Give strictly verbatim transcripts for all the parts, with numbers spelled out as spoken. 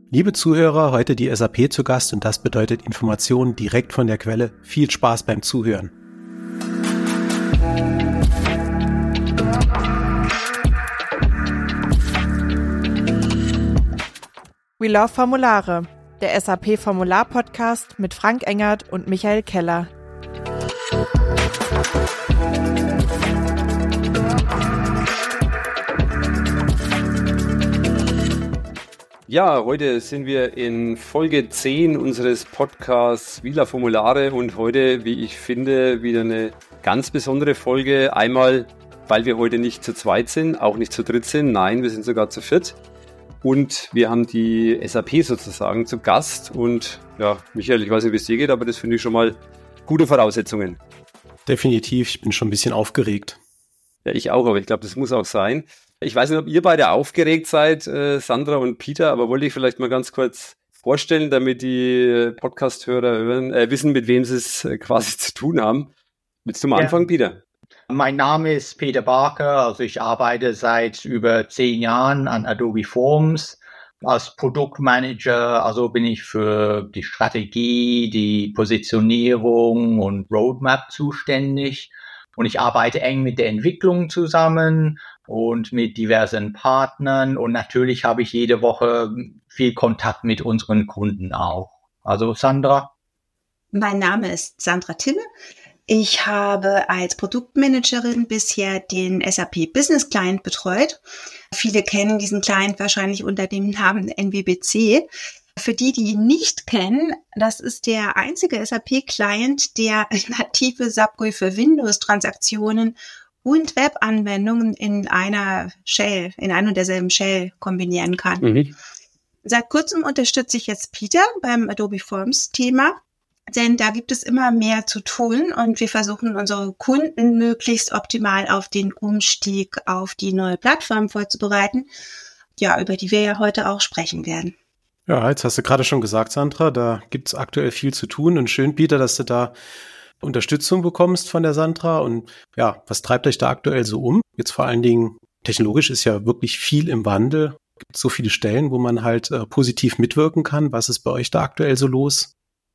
Liebe Zuhörer, heute die S A P zu Gast und das bedeutet Informationen direkt von der Quelle. Viel Spaß beim Zuhören. We Love Formulare, der S A P Formular-Podcast mit Frank Engert und Michael Keller. Ja, heute sind wir in Folge zehn unseres Podcasts We Love Formulare und heute, wie ich finde, wieder eine ganz besondere Folge. Einmal, weil wir heute nicht zu zweit sind, auch nicht zu dritt sind, nein, wir sind sogar zu viert. Und wir haben die S A P sozusagen zu Gast und ja, Michael, ich weiß nicht, wie es dir geht, aber das finde ich schon mal gute Voraussetzungen. Definitiv, ich bin schon ein bisschen aufgeregt. Ja, ich auch, aber ich glaube, das muss auch sein. Ich weiß nicht, ob ihr beide aufgeregt seid, äh, Sandra und Peter, aber wollte ich vielleicht mal ganz kurz vorstellen, damit die Podcast-Hörer äh, wissen, mit wem sie es äh, quasi zu tun haben. Willst du mal ja. anfangen, Peter? Mein Name ist Peter Barker, also ich arbeite seit über zehn Jahren an Adobe Forms als Produktmanager, also bin ich für die Strategie, die Positionierung und Roadmap zuständig und ich arbeite eng mit der Entwicklung zusammen und mit diversen Partnern und natürlich habe ich jede Woche viel Kontakt mit unseren Kunden auch. Also Sandra? Mein Name ist Sandra Timme. Ich habe als Produktmanagerin bisher den S A P Business Client betreut. Viele kennen diesen Client wahrscheinlich unter dem Namen N W B C. Für die, die ihn nicht kennen, das ist der einzige S A P-Client, der native S A P-G U I für Windows-Transaktionen und Web-Anwendungen in einer Shell, in ein und derselben Shell kombinieren kann. Mhm. Seit kurzem unterstütze ich jetzt Peter beim Adobe Forms-Thema. Denn da gibt es immer mehr zu tun und wir versuchen unsere Kunden möglichst optimal auf den Umstieg auf die neue Plattform vorzubereiten, ja, über die wir ja heute auch sprechen werden. Ja, jetzt hast du gerade schon gesagt, Sandra, da gibt es aktuell viel zu tun und schön, Peter, dass du da Unterstützung bekommst von der Sandra und ja, was treibt euch da aktuell so um? Jetzt vor allen Dingen, technologisch ist ja wirklich viel im Wandel, es gibt so viele Stellen, wo man halt äh, positiv mitwirken kann. Was ist bei euch da aktuell so los?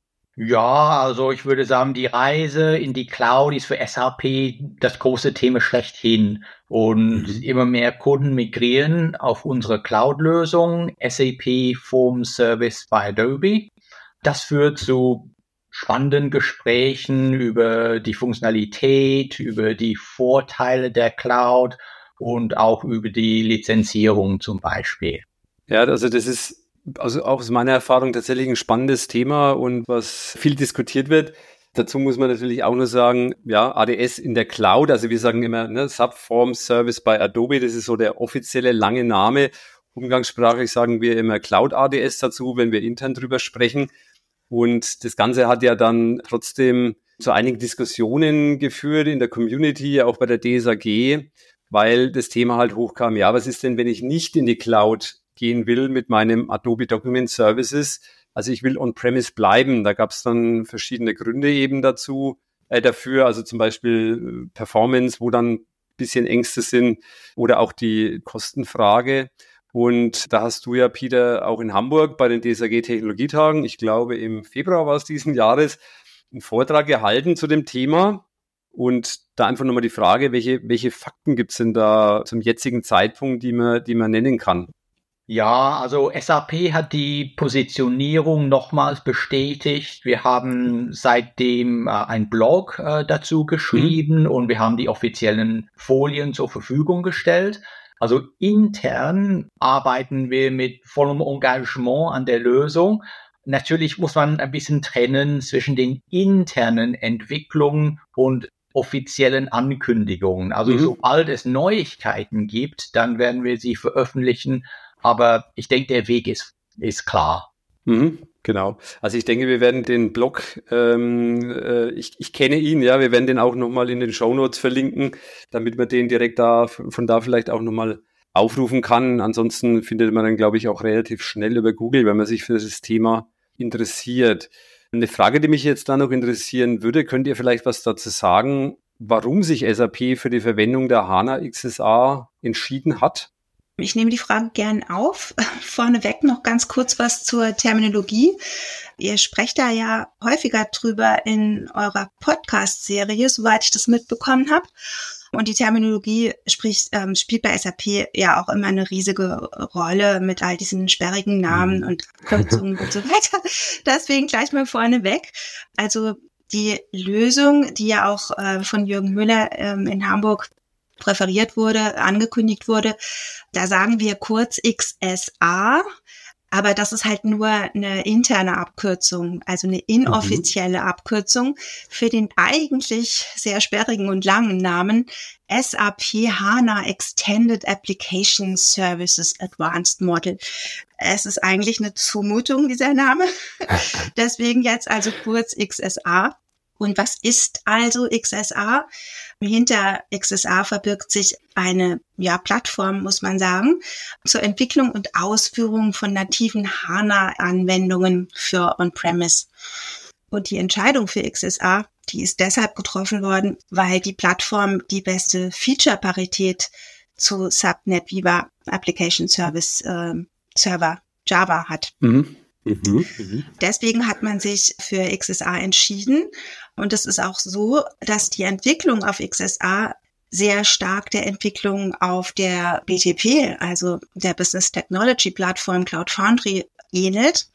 Ja, also ich würde sagen, die Reise in die Cloud ist für S A P das große Thema schlechthin. Und mhm. immer mehr Kunden migrieren auf unsere Cloud-Lösung, S A P Forms Service bei Adobe. Das führt zu spannenden Gesprächen über die Funktionalität, über die Vorteile der Cloud und auch über die Lizenzierung zum Beispiel. Ja, also das ist also auch aus meiner Erfahrung tatsächlich ein spannendes Thema und was viel diskutiert wird. Dazu muss man natürlich auch nur sagen, ja, A D S in der Cloud, also wir sagen immer, ne, S A P Forms Service bei Adobe, das ist so der offizielle lange Name. Umgangssprachlich sagen wir immer Cloud A D S dazu, wenn wir intern drüber sprechen. Und das Ganze hat ja dann trotzdem zu einigen Diskussionen geführt in der Community, auch bei der D S A G, weil das Thema halt hochkam, ja, was ist denn, wenn ich nicht in die Cloud gehen will mit meinem Adobe Document Services. Also ich will on-premise bleiben. Da gab es dann verschiedene Gründe eben dazu, äh, dafür. Also zum Beispiel Performance, wo dann ein bisschen Ängste sind oder auch die Kostenfrage. Und da hast du ja, Peter, auch in Hamburg bei den D S A G-Technologietagen, ich glaube im Februar war es diesen Jahres, einen Vortrag gehalten zu dem Thema. Und da einfach nochmal die Frage, welche, welche Fakten gibt es denn da zum jetzigen Zeitpunkt, die man, die man nennen kann? Ja, also S A P hat die Positionierung nochmals bestätigt. Wir haben seitdem äh, ein Blog äh, dazu geschrieben mhm. und wir haben die offiziellen Folien zur Verfügung gestellt. Also intern arbeiten wir mit vollem Engagement an der Lösung. Natürlich muss man ein bisschen trennen zwischen den internen Entwicklungen und offiziellen Ankündigungen. Also mhm. sobald es Neuigkeiten gibt, dann werden wir sie veröffentlichen. Aber ich denke, der Weg ist, ist klar. Mhm, genau. Also ich denke, wir werden den Blog, ähm, äh, ich, ich kenne ihn, ja, wir werden den auch nochmal in den Shownotes verlinken, damit man den direkt da, von da vielleicht auch nochmal aufrufen kann. Ansonsten findet man dann, glaube ich, auch relativ schnell über Google, wenn man sich für das Thema interessiert. Eine Frage, die mich jetzt da noch interessieren würde, könnt ihr vielleicht was dazu sagen, warum sich S A P für die Verwendung der HANA X S A entschieden hat? Ich nehme die Frage gern auf. Vorneweg noch ganz kurz was zur Terminologie. Ihr sprecht da ja häufiger drüber in eurer Podcast-Serie, soweit ich das mitbekommen habe. Und die Terminologie spricht, ähm, spielt bei S A P ja auch immer eine riesige Rolle mit all diesen sperrigen Namen und Abkürzungen und so weiter. Deswegen gleich mal vorneweg. Also die Lösung, die ja auch äh, von Jürgen Müller ähm, in Hamburg präferiert wurde, angekündigt wurde, da sagen wir kurz X S A. Aber das ist halt nur eine interne Abkürzung, also eine inoffizielle mhm. Abkürzung für den eigentlich sehr sperrigen und langen Namen S A P HANA Extended Application Services Advanced Model. Es ist eigentlich eine Zumutung, dieser Name. Deswegen jetzt also kurz X S A. Und was ist also X S A? Hinter X S A verbirgt sich eine ja, Plattform, muss man sagen, zur Entwicklung und Ausführung von nativen HANA-Anwendungen für On-Premise. Und die Entscheidung für X S A, die ist deshalb getroffen worden, weil die Plattform die beste Feature-Parität zu Subnet Viva Application Service äh, Server Java hat. Mhm. Mhm. Mhm. Deswegen hat man sich für X S A entschieden. Und es ist auch so, dass die Entwicklung auf X S A sehr stark der Entwicklung auf der B T P, also der Business Technology Plattform Cloud Foundry, ähnelt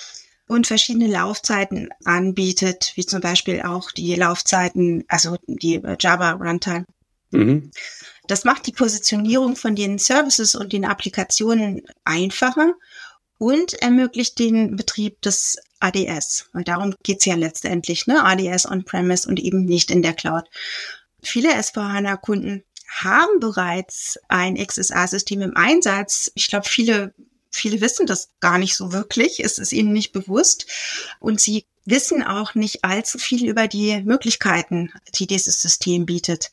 und verschiedene Laufzeiten anbietet, wie zum Beispiel auch die Laufzeiten, also die Java Runtime. Mhm. Das macht die Positionierung von den Services und den Applikationen einfacher und ermöglicht den Betrieb des A D S. Und darum geht's ja letztendlich, ne? A D S on-premise und eben nicht in der Cloud. Viele S vier HANA-Kunden haben bereits ein X S A-System im Einsatz. Ich glaube, viele, viele wissen das gar nicht so wirklich. Es ist ihnen nicht bewusst. Und sie wissen auch nicht allzu viel über die Möglichkeiten, die dieses System bietet.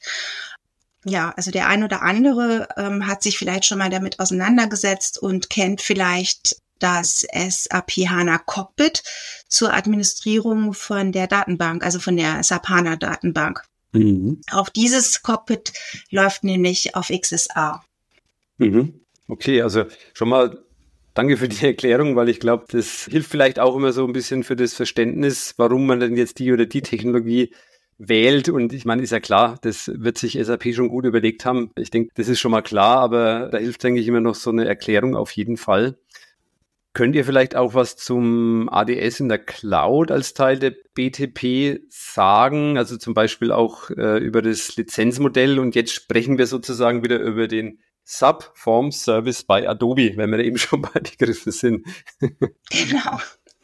Ja, also der ein oder andere ähm, hat sich vielleicht schon mal damit auseinandergesetzt und kennt vielleicht das S A P HANA Cockpit zur Administrierung von der Datenbank, also von der S A P HANA Datenbank. Mhm. Auch dieses Cockpit läuft nämlich auf X S A. Mhm. Okay, also schon mal danke für die Erklärung, weil ich glaube, das hilft vielleicht auch immer so ein bisschen für das Verständnis, warum man denn jetzt die oder die Technologie wählt. Und ich meine, ist ja klar, das wird sich S A P schon gut überlegt haben. Ich denke, das ist schon mal klar, aber da hilft, denke ich, immer noch so eine Erklärung auf jeden Fall. Könnt ihr vielleicht auch was zum A D S in der Cloud als Teil der B T P sagen? Also zum Beispiel auch äh, über das Lizenzmodell. Und jetzt sprechen wir sozusagen wieder über den Subform Service bei Adobe, wenn wir da eben schon bei Begriffen sind. Genau.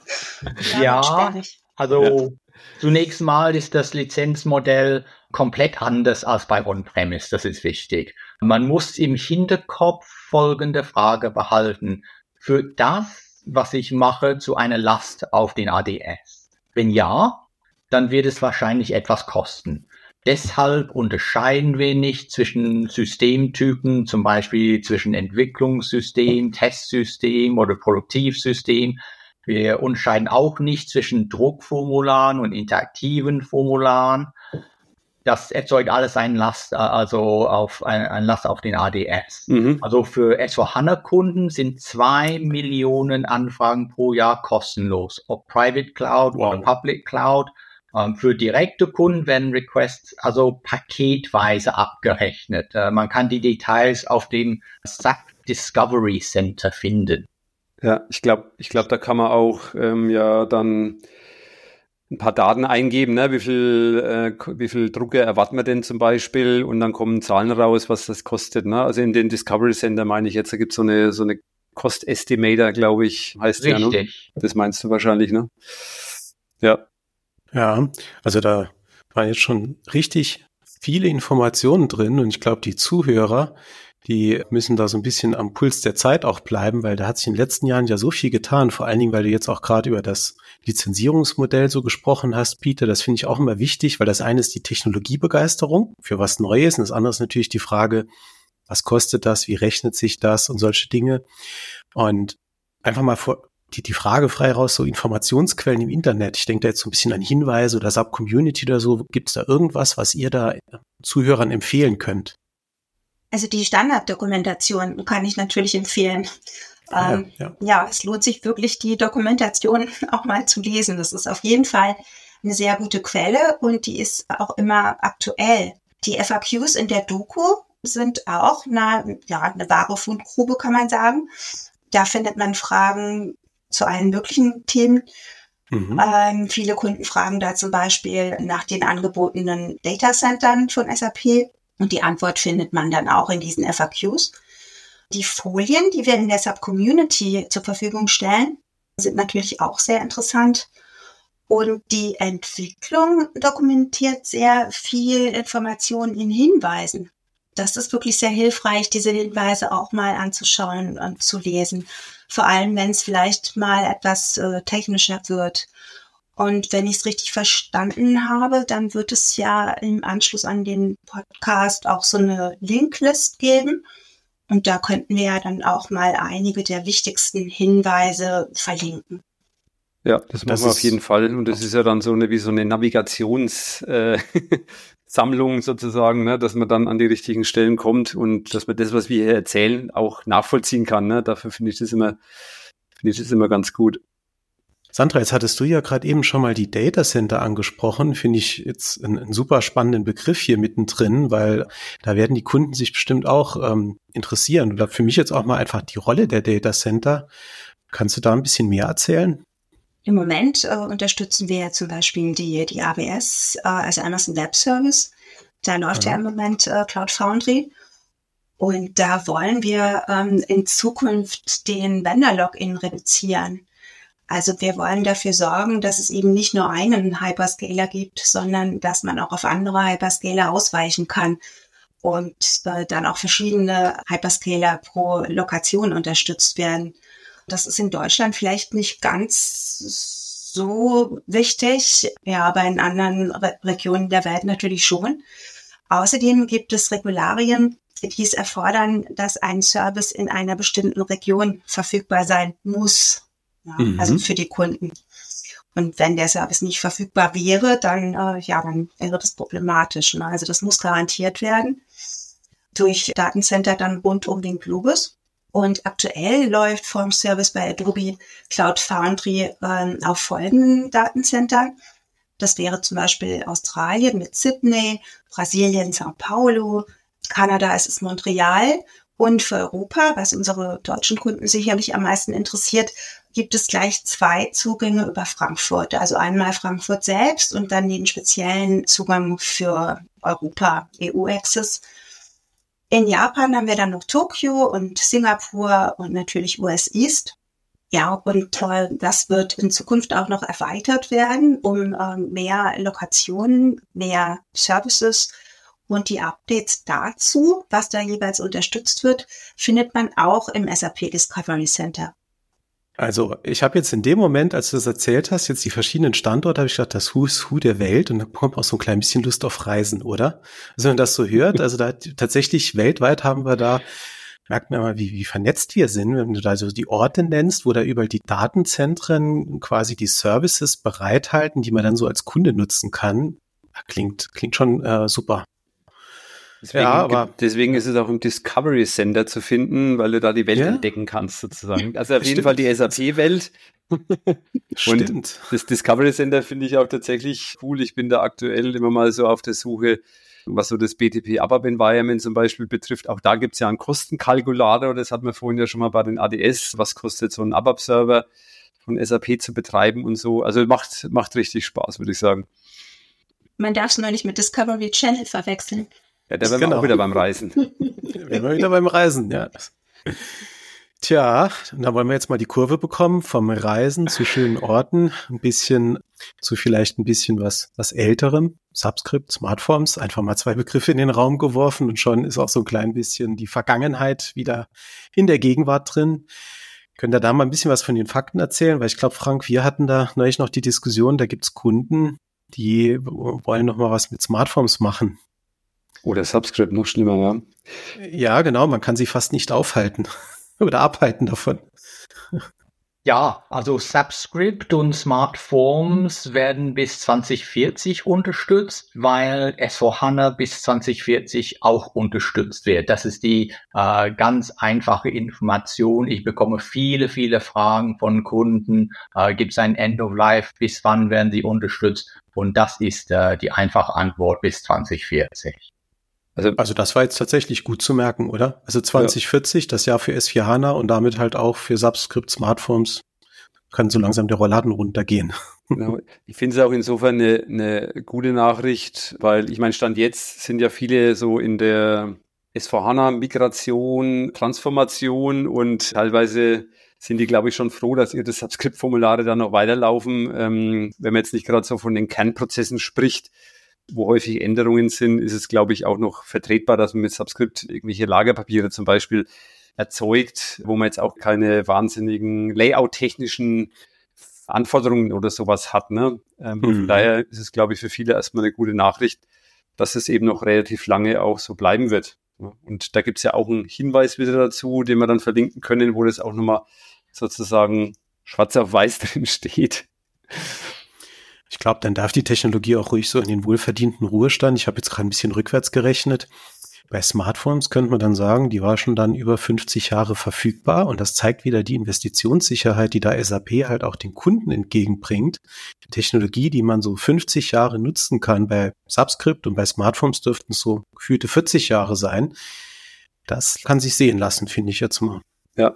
Ja, also ja. Zunächst mal ist das Lizenzmodell komplett anders als bei On-Premise. Das ist wichtig. Man muss im Hinterkopf folgende Frage behalten. Führt das, was ich mache, zu einer Last auf den A D S? Wenn ja, dann wird es wahrscheinlich etwas kosten. Deshalb unterscheiden wir nicht zwischen Systemtypen, zum Beispiel zwischen Entwicklungssystem, Testsystem oder Produktivsystem. Wir unterscheiden auch nicht zwischen Druckformularen und interaktiven Formularen. Das erzeugt alles einen Last, also auf eine, eine Last auf den A D S. Mhm. Also für S vier HANA-Kunden sind zwei Millionen Anfragen pro Jahr kostenlos, ob Private Cloud wow. oder Public Cloud. Ähm, für direkte Kunden werden Requests also paketweise abgerechnet. Äh, man kann die Details auf dem S A P Discovery Center finden. Ja, ich glaube, ich glaube, da kann man auch ähm, ja dann ein paar Daten eingeben, ne? Wie viel, äh, wie viel Drucker erwarten wir denn zum Beispiel? Und dann kommen Zahlen raus, was das kostet, ne? Also in den Discovery Center meine ich jetzt, da gibt es so eine, so eine Cost Estimator, glaube ich, heißt der, ne? Richtig. Das meinst du wahrscheinlich, ne? Ja. Ja, also da waren jetzt schon richtig viele Informationen drin und ich glaube, die Zuhörer, die müssen da so ein bisschen am Puls der Zeit auch bleiben, weil da hat sich in den letzten Jahren ja so viel getan, vor allen Dingen, weil du jetzt auch gerade über das Lizenzierungsmodell so gesprochen hast, Peter. Das finde ich auch immer wichtig, weil das eine ist die Technologiebegeisterung für was Neues und das andere ist natürlich die Frage, was kostet das, wie rechnet sich das und solche Dinge. Und einfach mal vor, die, die Frage frei raus, so Informationsquellen im Internet. Ich denke da jetzt so ein bisschen an Hinweise oder Sub-Community oder so. Gibt es da irgendwas, was ihr da Zuhörern empfehlen könnt? Also die Standarddokumentation kann ich natürlich empfehlen. Ähm, ja, ja. ja, es lohnt sich wirklich, die Dokumentation auch mal zu lesen. Das ist auf jeden Fall eine sehr gute Quelle und die ist auch immer aktuell. Die F A Qs in der Doku sind auch eine, ja, eine wahre Fundgrube, kann man sagen. Da findet man Fragen zu allen möglichen Themen. Mhm. Ähm, viele Kunden fragen da zum Beispiel nach den angebotenen Datacentern von S A P und die Antwort findet man dann auch in diesen F A Qs. Die Folien, die wir in der Sub-Community zur Verfügung stellen, sind natürlich auch sehr interessant. Und die Entwicklung dokumentiert sehr viel Informationen in Hinweisen. Das ist wirklich sehr hilfreich, diese Hinweise auch mal anzuschauen und zu lesen. Vor allem, wenn es vielleicht mal etwas äh, technischer wird. Und wenn ich es richtig verstanden habe, dann wird es ja im Anschluss an den Podcast auch so eine Linklist geben. Und da könnten wir ja dann auch mal einige der wichtigsten Hinweise verlinken. Ja, das machen das wir auf jeden Fall. Und das ist ja dann so eine wie so eine Navigationssammlung äh, sozusagen, ne? Dass man dann an die richtigen Stellen kommt und dass man das, was wir hier erzählen, auch nachvollziehen kann. Ne? Dafür finde ich das immer, finde ich das immer ganz gut. Sandra, jetzt hattest du ja gerade eben schon mal die Datacenter angesprochen. Finde ich jetzt einen, einen super spannenden Begriff hier mittendrin, weil da werden die Kunden sich bestimmt auch ähm, interessieren. Oder für mich jetzt auch mal einfach die Rolle der Datacenter. Kannst du da ein bisschen mehr erzählen? Im Moment äh, unterstützen wir zum Beispiel die, die A W S, äh, also Amazon Web Service. Da läuft ja, ja im Moment äh, Cloud Foundry. Und da wollen wir ähm, in Zukunft den Vendor-Login reduzieren. Also wir wollen dafür sorgen, dass es eben nicht nur einen Hyperscaler gibt, sondern dass man auch auf andere Hyperscaler ausweichen kann und äh, dann auch verschiedene Hyperscaler pro Lokation unterstützt werden. Das ist in Deutschland vielleicht nicht ganz so wichtig, ja, aber in anderen Re- Regionen der Welt natürlich schon. Außerdem gibt es Regularien, die es erfordern, dass ein Service in einer bestimmten Region verfügbar sein muss. Ja, mhm. Also für die Kunden. Und wenn der Service nicht verfügbar wäre, dann, äh, ja, dann wäre das problematisch. Ne? Also das muss garantiert werden durch Datencenter dann rund um den Globus. Und aktuell läuft vom Service bei Adobe Cloud Foundry äh, auf folgenden Datencentern. Das wäre zum Beispiel Australien mit Sydney, Brasilien, Sao Paulo, Kanada ist es Montreal. Und für Europa, was unsere deutschen Kunden sicherlich am meisten interessiert, gibt es gleich zwei Zugänge über Frankfurt. Also einmal Frankfurt selbst und dann den speziellen Zugang für Europa, E U-Access. In Japan haben wir dann noch Tokio und Singapur und natürlich U S East. Ja, und äh, das wird in Zukunft auch noch erweitert werden, um äh, mehr Lokationen, mehr Services. Und die Updates dazu, was da jeweils unterstützt wird, findet man auch im S A P Discovery Center. Also ich habe jetzt in dem Moment, als du das erzählt hast, jetzt die verschiedenen Standorte, habe ich gedacht, das Who's Who der Welt und da kommt auch so ein klein bisschen Lust auf Reisen, oder? Also wenn man das so hört, also da tatsächlich weltweit haben wir da, merkt man mal, wie, wie vernetzt wir sind, wenn du da so die Orte nennst, wo da überall die Datenzentren quasi die Services bereithalten, die man dann so als Kunde nutzen kann. Klingt, klingt schon äh, super. Deswegen, ja, aber deswegen ist es auch im Discovery Center zu finden, weil du da die Welt ja? entdecken kannst sozusagen. Also auf jeden Stimmt. Fall die S A P-Welt. Stimmt. Und das Discovery Center finde ich auch tatsächlich cool. Ich bin da aktuell immer mal so auf der Suche, was so das B T P ABAP Environment zum Beispiel betrifft. Auch da gibt es ja einen Kostenkalkulator. Das hatten wir vorhin ja schon mal bei den A D S. Was kostet so ein ABAP-Server von S A P zu betreiben und so. Also macht, macht richtig Spaß, würde ich sagen. Man darf es nur nicht mit Discovery Channel verwechseln. Ja, da wären wir genau. auch wieder beim Reisen. Da wären wir wieder beim Reisen, ja. Tja, da wollen wir jetzt mal die Kurve bekommen vom Reisen zu schönen Orten, ein bisschen zu vielleicht ein bisschen was, was Älterem, Subscript, Smartforms, einfach mal zwei Begriffe in den Raum geworfen und schon ist auch so ein klein bisschen die Vergangenheit wieder in der Gegenwart drin. Könnt ihr da mal ein bisschen was von den Fakten erzählen? Weil ich glaube, Frank, wir hatten da neulich noch die Diskussion, da gibt's Kunden, die wollen noch mal was mit Smartforms machen. Oder Subscript, noch schlimmer, ja. Ja, genau, man kann sie fast nicht aufhalten oder abhalten davon. Ja, also Subscript und Smart Forms werden bis zwanzig vierzig unterstützt, weil S vier HANA bis zwanzig vierzig auch unterstützt wird. Das ist die äh, ganz einfache Information. Ich bekomme viele, viele Fragen von Kunden. Äh, gibt es ein End of Life? Bis wann werden sie unterstützt? Und das ist äh, die einfache Antwort bis zwanzig vierzig. Also, also das war jetzt tatsächlich gut zu merken, oder? Also zwanzig vierzig, ja. Das Jahr für S vier HANA und damit halt auch für Subscript, Smartforms, kann so langsam der Rollladen runtergehen. Genau. Ich finde es auch insofern eine, eine gute Nachricht, weil ich meine, Stand jetzt sind ja viele so in der S vier HANA Migration, Transformation und teilweise sind die, glaube ich, schon froh, dass ihre Subscript-Formulare dann noch weiterlaufen. Ähm, wenn man jetzt nicht gerade so von den Kernprozessen spricht, wo häufig Änderungen sind, ist es, glaube ich, auch noch vertretbar, dass man mit Subscript irgendwelche Lagerpapiere zum Beispiel erzeugt, wo man jetzt auch keine wahnsinnigen Layout-technischen Anforderungen oder sowas hat. Ne? Ähm, mhm. Von daher ist es, glaube ich, für viele erstmal eine gute Nachricht, dass es eben noch relativ lange auch so bleiben wird. Und da gibt es ja auch einen Hinweis wieder dazu, den wir dann verlinken können, wo das auch nochmal sozusagen schwarz auf weiß drin steht. Ich glaube, dann darf die Technologie auch ruhig so in den wohlverdienten Ruhestand. Ich habe jetzt gerade ein bisschen rückwärts gerechnet. Bei Smartphones könnte man dann sagen, die war schon dann über fünfzig Jahre verfügbar. Und das zeigt wieder die Investitionssicherheit, die da S A P halt auch den Kunden entgegenbringt. Die Technologie, die man so fünfzig Jahre nutzen kann. Bei Subscript und bei Smartphones dürften es so gefühlte vierzig Jahre sein. Das kann sich sehen lassen, finde ich jetzt mal. Ja.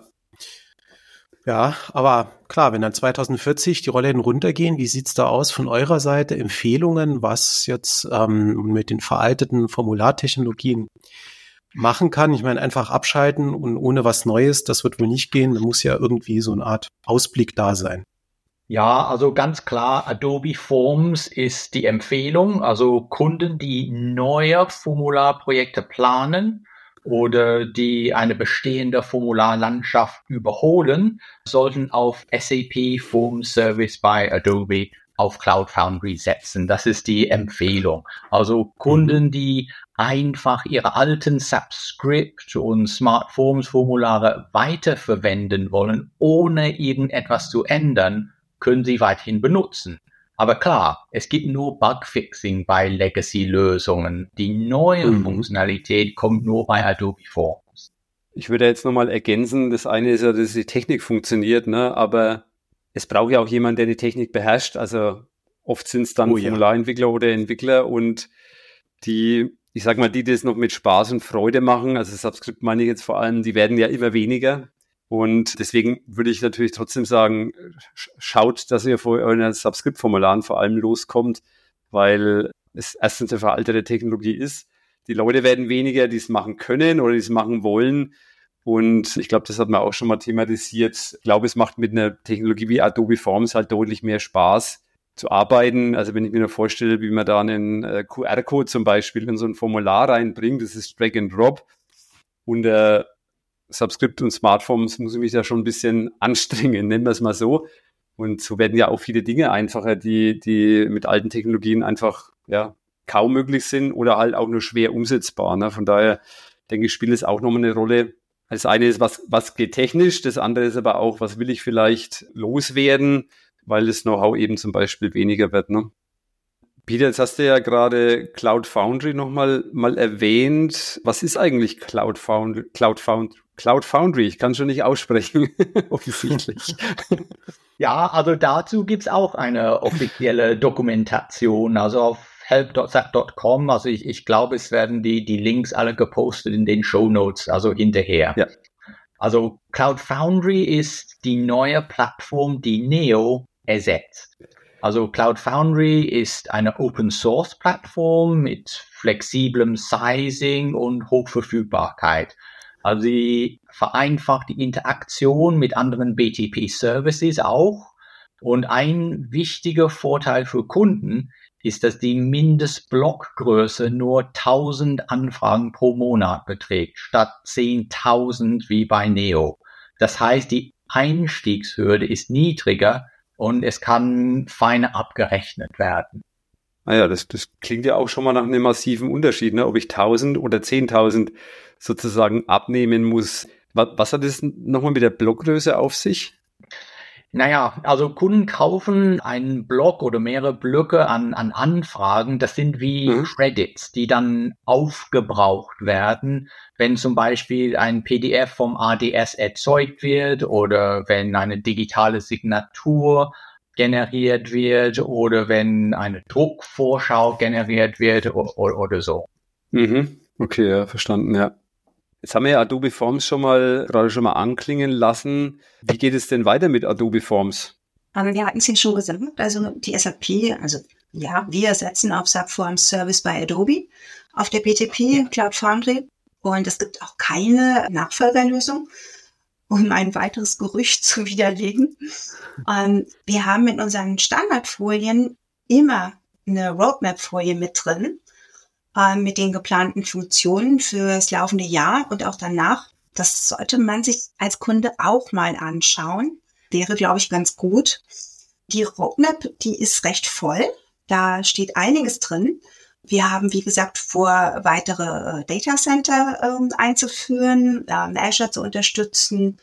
Ja, aber klar, wenn dann zwanzig vierzig die Rollladen runtergehen, wie sieht's da aus von eurer Seite? Empfehlungen, was jetzt ähm, mit den veralteten Formulartechnologien machen kann? Ich meine, einfach abschalten und ohne was Neues, das wird wohl nicht gehen. Da muss ja irgendwie so eine Art Ausblick da sein. Ja, also ganz klar, Adobe Forms ist die Empfehlung. Also Kunden, die neue Formularprojekte planen oder die eine bestehende Formularlandschaft überholen, sollten auf S A P Form Service bei Adobe auf Cloud Foundry setzen. Das ist die Empfehlung. Also Kunden, die einfach ihre alten Subscript und Smart Forms Formulare weiterverwenden wollen, ohne irgendetwas zu ändern, können sie weiterhin benutzen. Aber klar, es gibt nur Bugfixing bei Legacy-Lösungen. Die neue mhm. Funktionalität kommt nur bei Adobe Forms. Ich würde jetzt nochmal ergänzen, das eine ist ja, dass die Technik funktioniert, ne? Aber es braucht ja auch jemand, der die Technik beherrscht. Also oft sind es dann oh, Formularentwickler ja. oder Entwickler und die, ich sag mal, die das noch mit Spaß und Freude machen, also Subscript meine ich jetzt vor allem, die werden ja immer weniger. Und deswegen würde ich natürlich trotzdem sagen, schaut, dass ihr vor euren Subscript-Formularen vor allem loskommt, weil es erstens eine veraltete Technologie ist. Die Leute werden weniger, die es machen können oder die es machen wollen. Und ich glaube, das hat man auch schon mal thematisiert. Ich glaube, es macht mit einer Technologie wie Adobe Forms halt deutlich mehr Spaß zu arbeiten. Also wenn ich mir nur vorstelle, wie man da einen äh, Q R-Code zum Beispiel in so ein Formular reinbringt, das ist Drag and Drop. Und äh, Subscript und Smartphones muss ich mich da schon ein bisschen anstrengen, nennen wir es mal so. Und so werden ja auch viele Dinge einfacher, die, die mit alten Technologien einfach ja kaum möglich sind oder halt auch nur schwer umsetzbar. Ne? Von daher denke ich, spielt es auch nochmal eine Rolle. Das eine ist, was, was geht technisch, das andere ist aber auch, was will ich vielleicht loswerden, weil das Know-how eben zum Beispiel weniger wird. Ne? Peter, jetzt hast du ja gerade Cloud Foundry nochmal mal erwähnt. Was ist eigentlich Cloud Foundry? Cloud Foundry? Cloud Foundry, ich kann schon nicht aussprechen, offensichtlich. Ja, also dazu gibt's auch eine offizielle Dokumentation, also auf help dot sap dot com, also ich, ich glaube, es werden die, die Links alle gepostet in den Shownotes, also hinterher. Ja. Also Cloud Foundry ist die neue Plattform, die Neo ersetzt. Also Cloud Foundry ist eine Open-Source-Plattform mit flexiblem Sizing und Hochverfügbarkeit. Also sie vereinfacht die Interaktion mit anderen B T P-Services auch. Und ein wichtiger Vorteil für Kunden ist, dass die Mindestblockgröße nur tausend Anfragen pro Monat beträgt, statt zehntausend wie bei Neo. Das heißt, die Einstiegshürde ist niedriger und es kann feiner abgerechnet werden. Naja, das, das klingt ja auch schon mal nach einem massiven Unterschied, ne? Ob ich tausend oder zehntausend sozusagen abnehmen muss. Was, was hat das nochmal mit der Blockgröße auf sich? Naja, also Kunden kaufen einen Block oder mehrere Blöcke an, an Anfragen. Das sind wie mhm. Credits, die dann aufgebraucht werden, wenn zum Beispiel ein P D F vom A D S erzeugt wird oder wenn eine digitale Signatur generiert wird oder wenn eine Druckvorschau generiert wird oder, oder so. Mhm. Okay, ja, verstanden, ja. Jetzt haben wir ja Adobe Forms schon mal, gerade schon mal anklingen lassen. Wie geht es denn weiter mit Adobe Forms? Aber wir hatten es ja schon gesagt, also die S A P, also ja, wir setzen auf Subforms Service bei Adobe, auf der B T P Cloud Foundry und es gibt auch keine Nachfolgerlösung, um ein weiteres Gerücht zu widerlegen. Ähm, wir haben in unseren Standardfolien immer eine Roadmap-Folie mit drin, mit den geplanten Funktionen fürs laufende Jahr und auch danach. Das sollte man sich als Kunde auch mal anschauen. Wäre, glaube ich, ganz gut. Die Roadmap, die ist recht voll. Da steht einiges drin. Wir haben, wie gesagt, vor, weitere Data Center ähm, einzuführen, ähm, Azure zu unterstützen.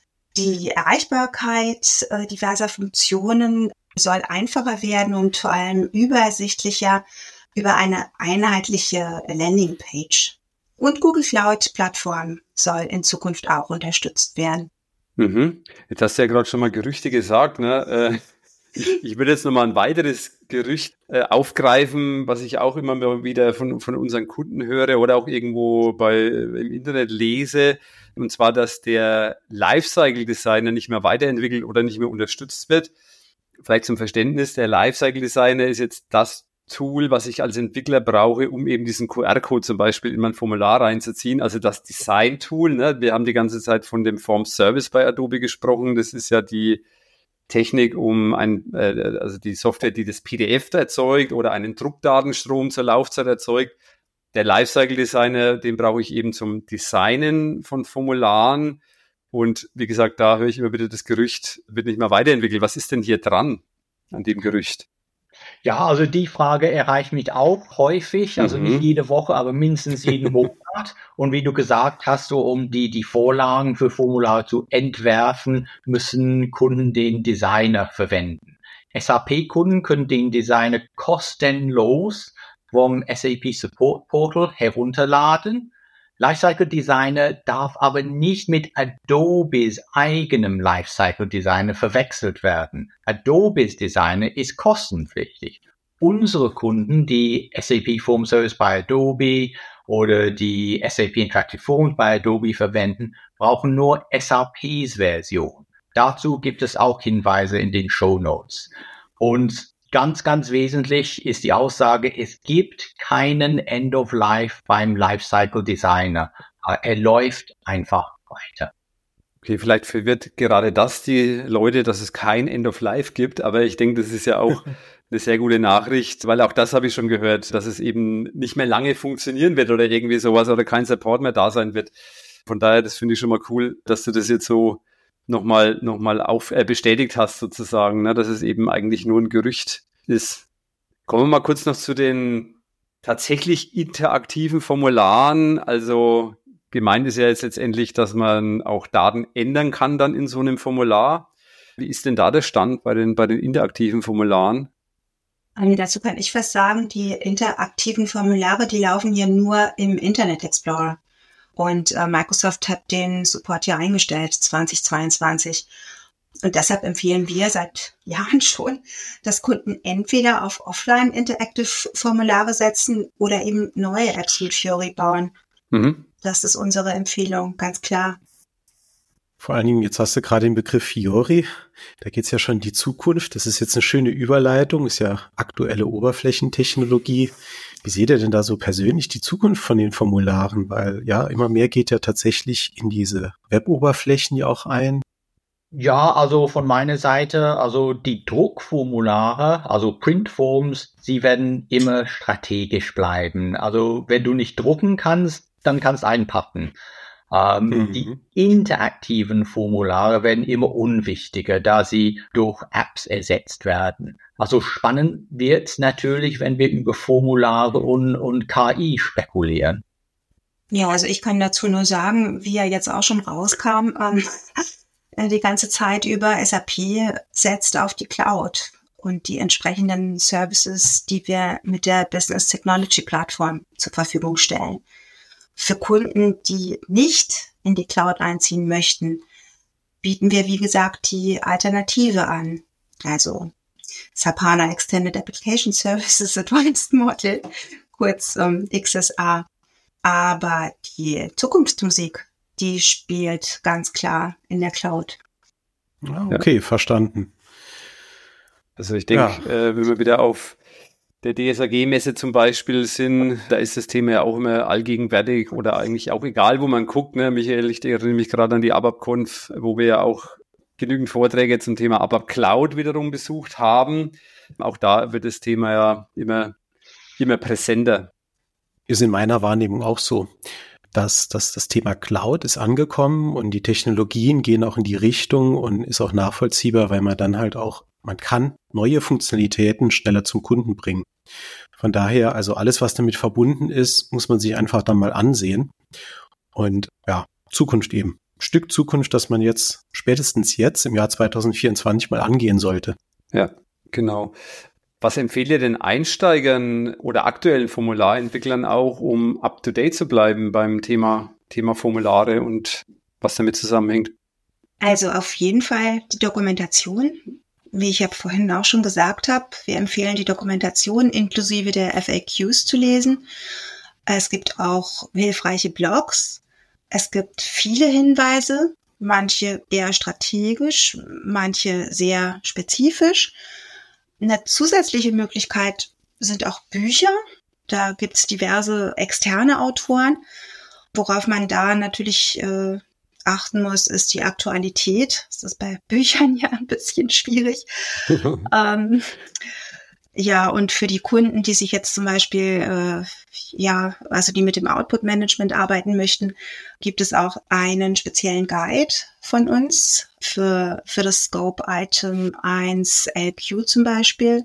Die Erreichbarkeit äh, diverser Funktionen soll einfacher werden und vor allem übersichtlicher über eine einheitliche Landingpage. Und Google Cloud-Plattform soll in Zukunft auch unterstützt werden. Mhm. Jetzt hast du ja gerade schon mal Gerüchte gesagt, ne? Ich, ich würde jetzt nochmal ein weiteres Gerücht äh, aufgreifen, was ich auch immer wieder von, von unseren Kunden höre oder auch irgendwo bei, im Internet lese. Und zwar, dass der Lifecycle-Designer nicht mehr weiterentwickelt oder nicht mehr unterstützt wird. Vielleicht zum Verständnis, der Lifecycle-Designer ist jetzt das Tool, was ich als Entwickler brauche, um eben diesen Q R-Code zum Beispiel in mein Formular reinzuziehen. Also das Design-Tool, ne? Wir haben die ganze Zeit von dem Forms Service bei Adobe gesprochen. Das ist ja die Technik, um ein, äh, also die Software, die das P D F erzeugt oder einen Druckdatenstrom zur Laufzeit erzeugt. Der Lifecycle-Designer, den brauche ich eben zum Designen von Formularen. Und wie gesagt, da höre ich immer wieder das Gerücht, wird nicht mehr weiterentwickelt. Was ist denn hier dran an dem Gerücht? Ja, also die Frage erreicht mich auch häufig, also mhm. nicht jede Woche, aber mindestens jeden Monat. Und wie du gesagt hast, so um die, die Vorlagen für Formulare zu entwerfen, müssen Kunden den Designer verwenden. S A P-Kunden können den Designer kostenlos vom S A P Support Portal herunterladen. Lifecycle Designer darf aber nicht mit Adobes eigenem Lifecycle Designer verwechselt werden. Adobes Designer ist kostenpflichtig. Unsere Kunden, die S A P Form Service bei Adobe oder die S A P Interactive Forms bei Adobe verwenden, brauchen nur S A Ps Version. Dazu gibt es auch Hinweise in den Shownotes. Und ganz, ganz wesentlich ist die Aussage, es gibt keinen End of Life beim Lifecycle Designer. Er läuft einfach weiter. Okay, vielleicht verwirrt gerade das die Leute, dass es kein End of Life gibt, aber ich denke, das ist ja auch eine sehr gute Nachricht, weil auch das habe ich schon gehört, dass es eben nicht mehr lange funktionieren wird oder irgendwie sowas oder kein Support mehr da sein wird. Von daher, das finde ich schon mal cool, dass du das jetzt so nochmal noch mal auf äh, bestätigt hast sozusagen, ne, dass es eben eigentlich nur ein Gerücht ist. Kommen wir mal kurz noch zu den tatsächlich interaktiven Formularen. Also gemeint ist ja jetzt letztendlich, dass man auch Daten ändern kann dann in so einem Formular. Wie ist denn da der Stand bei den, bei den interaktiven Formularen? Also dazu kann ich fast sagen, die interaktiven Formulare, die laufen hier nur im Internet Explorer. Und äh, Microsoft hat den Support ja eingestellt, zwanzig zweiundzwanzig. Und deshalb empfehlen wir seit Jahren schon, dass Kunden entweder auf Offline-Interactive-Formulare setzen oder eben neue Apps mit Fiori bauen. Mhm. Das ist unsere Empfehlung, ganz klar. Vor allen Dingen, jetzt hast du gerade den Begriff Fiori. Da geht's ja schon in die Zukunft. Das ist jetzt eine schöne Überleitung, ist ja aktuelle Oberflächentechnologie. Wie seht ihr denn da so persönlich die Zukunft von den Formularen? Weil ja, immer mehr geht ja tatsächlich in diese Web-Oberflächen ja auch ein. Ja, also von meiner Seite, also die Druckformulare, also Printforms, sie werden immer strategisch bleiben. Also wenn du nicht drucken kannst, dann kannst du einpacken. Ähm, mhm. Die interaktiven Formulare werden immer unwichtiger, da sie durch Apps ersetzt werden. Also spannend wird's natürlich, wenn wir über Formulare und, und K I spekulieren. Ja, also ich kann dazu nur sagen, wie er jetzt auch schon rauskam, ähm, die ganze Zeit über, S A P setzt auf die Cloud und die entsprechenden Services, die wir mit der Business Technology Plattform zur Verfügung stellen. Für Kunden, die nicht in die Cloud einziehen möchten, bieten wir, wie gesagt, die Alternative an. Also S A P HANA Extended Application Services Advanced Model, kurz um, X S A. Aber die Zukunftsmusik, die spielt ganz klar in der Cloud. Okay, ja. Verstanden. Also ich denke, ja. äh, wenn wir wieder auf der D S A G-Messe zum Beispiel sind, da ist das Thema ja auch immer allgegenwärtig oder eigentlich auch egal, wo man guckt. Ne? Michael, ich erinnere mich gerade an die ABAP-Conf, wo wir ja auch genügend Vorträge zum Thema ABAP Cloud wiederum besucht haben. Auch da wird das Thema ja immer, immer präsenter. Ist in meiner Wahrnehmung auch so, dass, dass das Thema Cloud ist angekommen und die Technologien gehen auch in die Richtung und ist auch nachvollziehbar, weil man dann halt auch, man kann neue Funktionalitäten schneller zum Kunden bringen. Von daher, also alles, was damit verbunden ist, muss man sich einfach dann mal ansehen. Und ja, Zukunft eben. Stück Zukunft, das man jetzt, spätestens jetzt im Jahr zwanzig vierundzwanzig mal angehen sollte. Ja, genau. Was empfehlt ihr denn Einsteigern oder aktuellen Formularentwicklern auch, um up-to-date zu bleiben beim Thema, Thema Formulare und was damit zusammenhängt? Also auf jeden Fall die Dokumentation. Wie ich ja vorhin auch schon gesagt habe, wir empfehlen die Dokumentation inklusive der F A Qs zu lesen. Es gibt auch hilfreiche Blogs. Es gibt viele Hinweise, manche eher strategisch, manche sehr spezifisch. Eine zusätzliche Möglichkeit sind auch Bücher. Da gibt es diverse externe Autoren. Worauf man da natürlich äh, achten muss, ist die Aktualität. Das ist bei Büchern ja ein bisschen schwierig. ähm, ja, und für die Kunden, die sich jetzt zum Beispiel, äh, ja, also die mit dem Output-Management arbeiten möchten, gibt es auch einen speziellen Guide von uns für, für das Scope-Item eins L Q zum Beispiel.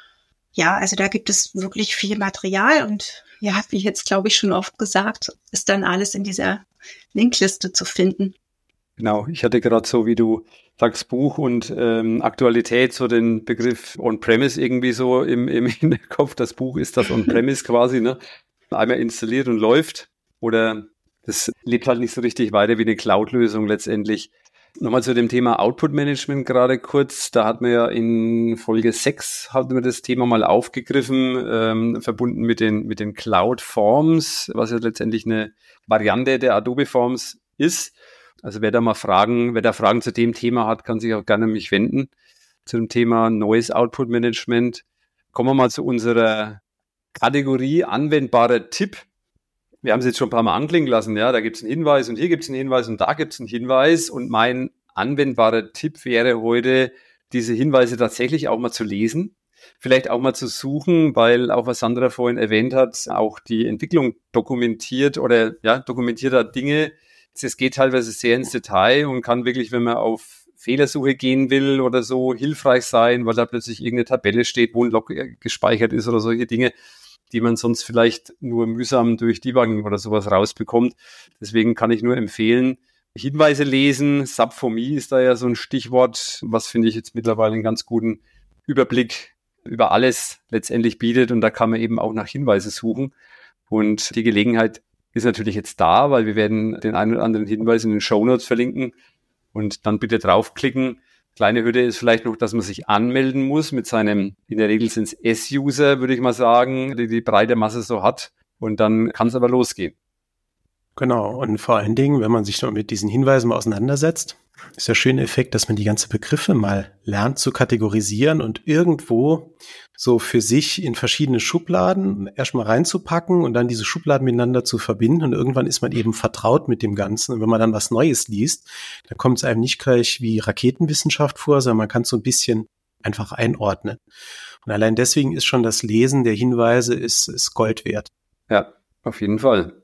Ja, also da gibt es wirklich viel Material und ja, wie jetzt glaube ich schon oft gesagt, ist dann alles in dieser Linkliste zu finden. Genau, ich hatte gerade so, wie du sagst, Buch und ähm, Aktualität, so den Begriff On-Premise irgendwie so im, im Hinterkopf. Das Buch ist das On-Premise quasi, ne? Einmal installiert und läuft. Oder das lebt halt nicht so richtig weiter wie eine Cloud-Lösung letztendlich. Nochmal zu dem Thema Output-Management gerade kurz. Da hat man ja in Folge sechs hatten wir das Thema mal aufgegriffen, ähm, verbunden mit den, mit den Cloud-Forms, was ja letztendlich eine Variante der Adobe Forms ist. Also wer da mal Fragen, wer da Fragen zu dem Thema hat, kann sich auch gerne an mich wenden. Zu dem Thema neues Output-Management. Kommen wir mal zu unserer Kategorie anwendbarer Tipp. Wir haben es jetzt schon ein paar Mal anklingen lassen, ja, da gibt es einen Hinweis und hier gibt es einen Hinweis und da gibt es einen Hinweis und mein anwendbarer Tipp wäre heute, diese Hinweise tatsächlich auch mal zu lesen, vielleicht auch mal zu suchen, weil auch was Sandra vorhin erwähnt hat, auch die Entwicklung dokumentiert oder ja, dokumentiert hat Dinge. Es geht teilweise sehr ins Detail und kann wirklich, wenn man auf Fehlersuche gehen will oder so, hilfreich sein, weil da plötzlich irgendeine Tabelle steht, wo ein Log gespeichert ist oder solche Dinge, die man sonst vielleicht nur mühsam durch Debugging oder sowas rausbekommt. Deswegen kann ich nur empfehlen, Hinweise lesen. Sub for Me ist da ja so ein Stichwort, was finde ich jetzt mittlerweile einen ganz guten Überblick über alles letztendlich bietet. Und da kann man eben auch nach Hinweisen suchen. Und die Gelegenheit ist natürlich jetzt da, weil wir werden den einen oder anderen Hinweis in den Shownotes verlinken und dann bitte draufklicken. Kleine Hürde ist vielleicht noch, dass man sich anmelden muss mit seinem, in der Regel sind es S-User, würde ich mal sagen, die die breite Masse so hat. Und dann kann es aber losgehen. Genau, und vor allen Dingen, wenn man sich noch mit diesen Hinweisen mal auseinandersetzt, ist der schöne Effekt, dass man die ganzen Begriffe mal lernt zu kategorisieren und irgendwo so für sich in verschiedene Schubladen erstmal reinzupacken und dann diese Schubladen miteinander zu verbinden und irgendwann ist man eben vertraut mit dem Ganzen und wenn man dann was Neues liest, dann kommt es einem nicht gleich wie Raketenwissenschaft vor, sondern man kann es so ein bisschen einfach einordnen. Und allein deswegen ist schon das Lesen der Hinweise ist, ist Gold wert. Ja, auf jeden Fall.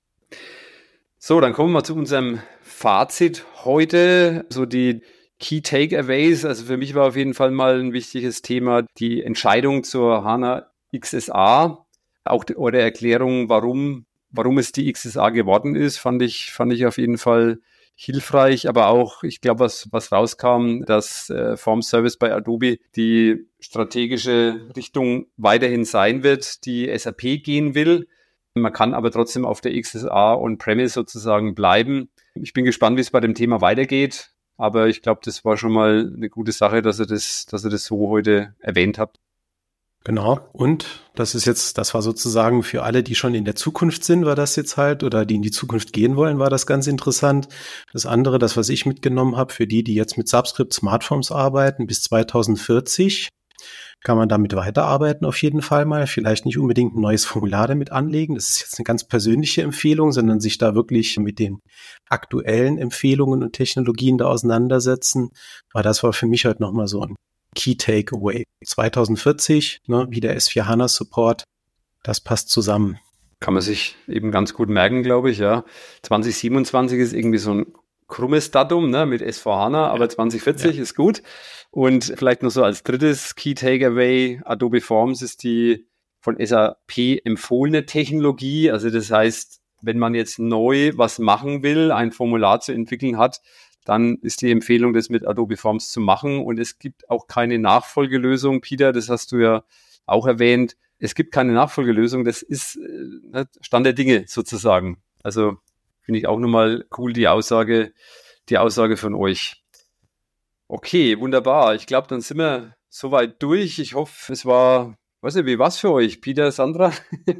So, dann kommen wir zu unserem Fazit heute, so die Key Takeaways. Also für mich war auf jeden Fall mal ein wichtiges Thema die Entscheidung zur HANA X S A, auch die, oder Erklärung, warum, warum es die X S A geworden ist, fand ich, fand ich auf jeden Fall hilfreich, aber auch, ich glaube, was, was rauskam, dass äh, Form Service bei Adobe die strategische Richtung weiterhin sein wird, die S A P gehen will. Man kann aber trotzdem auf der X S A On-Premise sozusagen bleiben. Ich bin gespannt, wie es bei dem Thema weitergeht, aber ich glaube, das war schon mal eine gute Sache, dass ihr das, dass ihr das so heute erwähnt habt. Genau. Und das ist jetzt, das war sozusagen für alle, die schon in der Zukunft sind, war das jetzt halt, oder die in die Zukunft gehen wollen, war das ganz interessant. Das andere, das, was ich mitgenommen habe, für die, die jetzt mit Subscript Smartforms arbeiten, bis zweitausendvierzig kann man damit weiterarbeiten auf jeden Fall mal. Vielleicht nicht unbedingt ein neues Formular damit anlegen. Das ist jetzt eine ganz persönliche Empfehlung, sondern sich da wirklich mit den aktuellen Empfehlungen und Technologien da auseinandersetzen. Aber das war für mich halt nochmal so ein Key Takeaway. zweitausendvierzig, ne, wie der S vier HANA Support, das passt zusammen. Kann man sich eben ganz gut merken, glaube ich, ja. zwanzig siebenundzwanzig ist irgendwie so ein krummes Datum, ne, mit S vier HANA, aber zwanzig vierzig ja. ist gut. Und vielleicht noch so als drittes Key Takeaway, Adobe Forms ist die von S A P empfohlene Technologie. Also das heißt, wenn man jetzt neu was machen will, ein Formular zu entwickeln hat, dann ist die Empfehlung, das mit Adobe Forms zu machen. Und es gibt auch keine Nachfolgelösung, Peter, das hast du ja auch erwähnt. Es gibt keine Nachfolgelösung, das ist äh, Stand der Dinge sozusagen. Also finde ich auch nochmal cool, die Aussage, die Aussage von euch. Okay, wunderbar. Ich glaube, dann sind wir soweit durch. Ich hoffe, es war, weiß nicht, wie war's für euch, Peter, Sandra?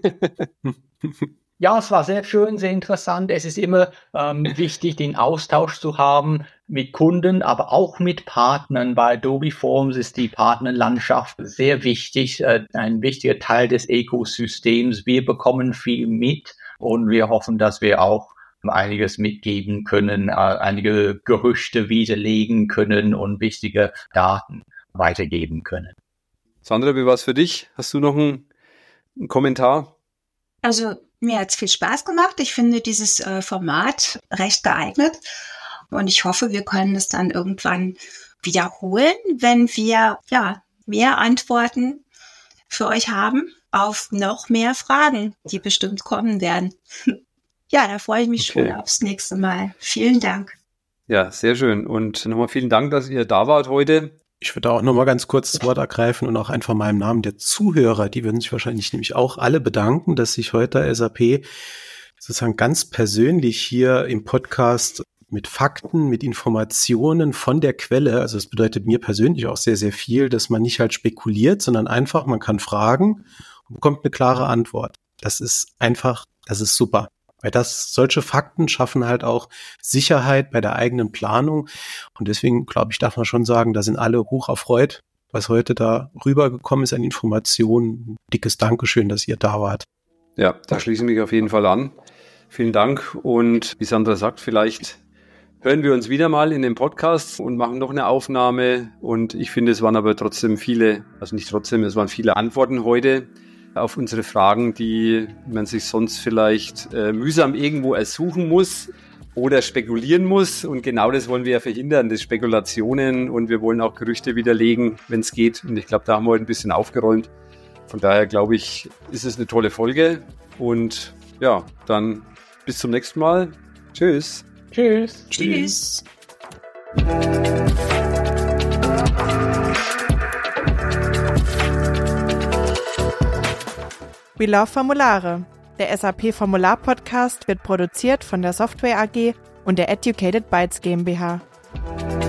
Ja, es war sehr schön, sehr interessant. Es ist immer ähm, wichtig, den Austausch zu haben mit Kunden, aber auch mit Partnern. Bei Adobe Forms ist die Partnerlandschaft sehr wichtig, äh, ein wichtiger Teil des Ökosystems. Wir bekommen viel mit und wir hoffen, dass wir auch einiges mitgeben können, äh, einige Gerüchte widerlegen können und wichtige Daten weitergeben können. Sandra, wie war es für dich? Hast du noch einen, einen Kommentar? Also mir hat es viel Spaß gemacht. Ich finde dieses äh, Format recht geeignet und ich hoffe, wir können es dann irgendwann wiederholen, wenn wir ja mehr Antworten für euch haben auf noch mehr Fragen, die bestimmt kommen werden. Ja, da freue ich mich okay. schon aufs nächste Mal. Vielen Dank. Ja, sehr schön. Und nochmal vielen Dank, dass ihr da wart heute. Ich würde auch nochmal ganz kurz das Wort ergreifen und auch einfach mal im Namen der Zuhörer, die würden sich wahrscheinlich nämlich auch alle bedanken, dass sich heute S A P sozusagen ganz persönlich hier im Podcast mit Fakten, mit Informationen von der Quelle, also das bedeutet mir persönlich auch sehr, sehr viel, dass man nicht halt spekuliert, sondern einfach, man kann fragen und bekommt eine klare Antwort. Das ist einfach, das ist super. Weil das, solche Fakten schaffen halt auch Sicherheit bei der eigenen Planung. Und deswegen, glaube ich, darf man schon sagen, da sind alle hoch erfreut, was heute da rübergekommen ist an Informationen. Dickes Dankeschön, dass ihr da wart. Ja, da schließe ich mich auf jeden Fall an. Vielen Dank. Und wie Sandra sagt, vielleicht hören wir uns wieder mal in dem Podcast und machen noch eine Aufnahme. Und ich finde, es waren aber trotzdem viele, also nicht trotzdem, es waren viele Antworten heute auf unsere Fragen, die man sich sonst vielleicht äh, mühsam irgendwo ersuchen muss oder spekulieren muss. Und genau das wollen wir ja verhindern, das Spekulationen. Und wir wollen auch Gerüchte widerlegen, wenn es geht. Und ich glaube, da haben wir heute ein bisschen aufgeräumt. Von daher glaube ich, ist es eine tolle Folge. Und ja, dann bis zum nächsten Mal. Tschüss. Tschüss. Tschüss. We Love Formulare. Der S A P Formular Podcast wird produziert von der Software A G und der Educated Bytes GmbH.